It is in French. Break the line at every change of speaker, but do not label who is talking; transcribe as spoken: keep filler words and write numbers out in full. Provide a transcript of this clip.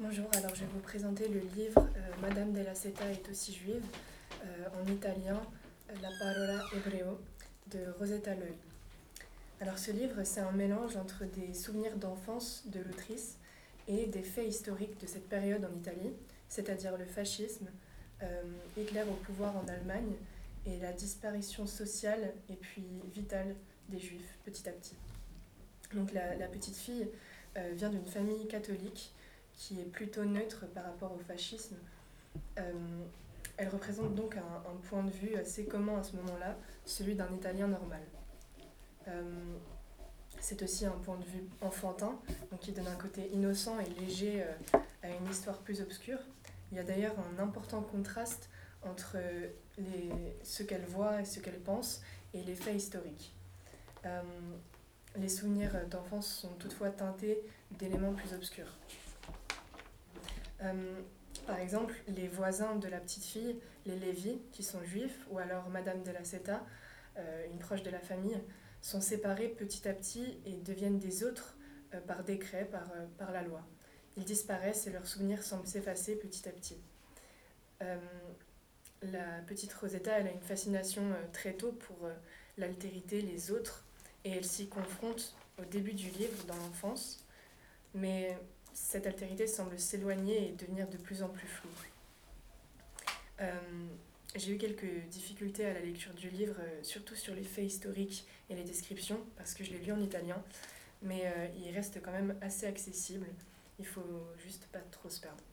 Bonjour, alors je vais vous présenter le livre euh, Madame della Seta est aussi juive, euh, en italien La parola ebreo de Rosetta Loy. Alors ce livre, c'est un mélange entre des souvenirs d'enfance de l'autrice et des faits historiques de cette période en Italie, c'est-à-dire le fascisme, euh, Hitler au pouvoir en Allemagne et la disparition sociale et puis vitale des juifs petit à petit. Donc la, la petite fille euh, vient d'une famille catholique qui est plutôt neutre par rapport au fascisme. Euh, elle représente donc un, un point de vue assez commun à ce moment-là, celui d'un Italien normal. Euh, c'est aussi un point de vue enfantin, donc qui donne un côté innocent et léger euh, à une histoire plus obscure. Il y a d'ailleurs un important contraste entre les, ce qu'elle voit et ce qu'elle pense et les faits historiques. Euh, les souvenirs d'enfance sont toutefois teintés d'éléments plus obscurs. Euh, par exemple, les voisins de la petite fille, les Lévi, qui sont juifs, ou alors Madame della Seta, euh, une proche de la famille, sont séparés petit à petit et deviennent des autres euh, par décret, par, euh, par la loi. Ils disparaissent et leurs souvenirs semblent s'effacer petit à petit. Euh, la petite Rosetta, elle a une fascination euh, très tôt pour euh, l'altérité, les autres, et elle s'y confronte au début du livre, dans l'enfance, mais cette altérité semble s'éloigner et devenir de plus en plus floue. Euh, j'ai eu quelques difficultés à la lecture du livre, euh, surtout sur les faits historiques et les descriptions, parce que je l'ai lu en italien, mais euh, il reste quand même assez accessible, il faut juste pas trop se perdre.